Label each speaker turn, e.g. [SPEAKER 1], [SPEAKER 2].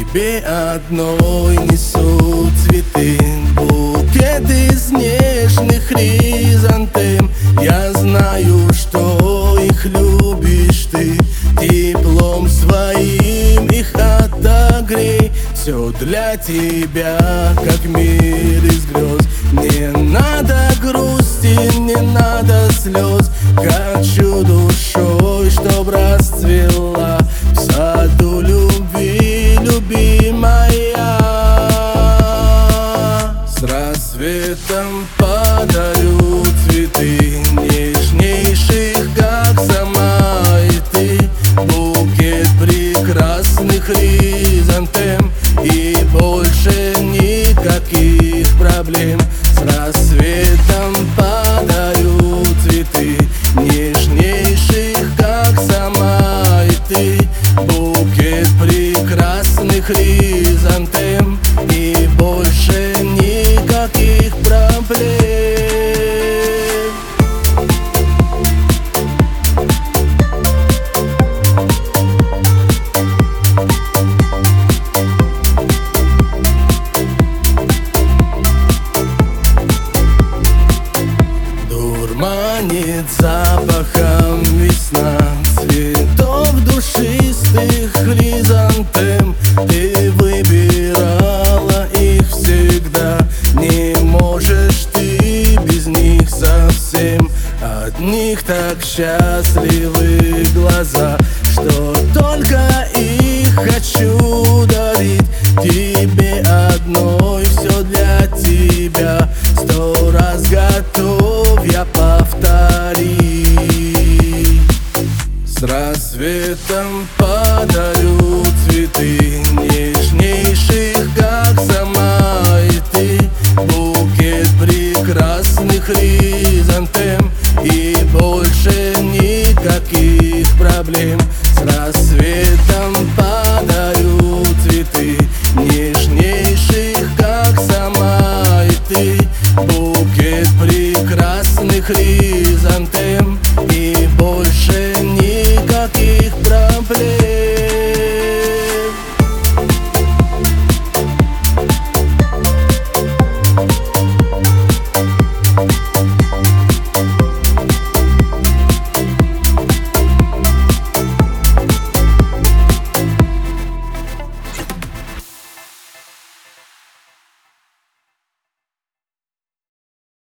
[SPEAKER 1] Тебе одной несу цветы, букет из нежных хризантем. Я знаю, что их любишь ты, теплом своим их отогрей. Все для тебя, как мир из грез. Не надо грусти, не надо слез. Хочу душой, чтоб расцвела в саду любви, любимая. С рассветом подарю цветы, нежнейших, как сама и ты. Букет прекрасных хризантем, и больше никаких проблем. С рассветом подарю цветы, нежнейших, как сама и ты. Букет прекрасных хризантем, и больше никаких проблем. Дурманит запахом весна, цветов душистых хризантем. Ты выбирала их всегда, не можешь ты без них совсем. От них так счастливы глаза, что только их хочу дарить. Тебе одной, все для тебя, 100 раз готов я повторить. С рассветом подарю цветы, нежнейших, как сама и ты. Букет прекрасных хризантем, и больше никаких проблем.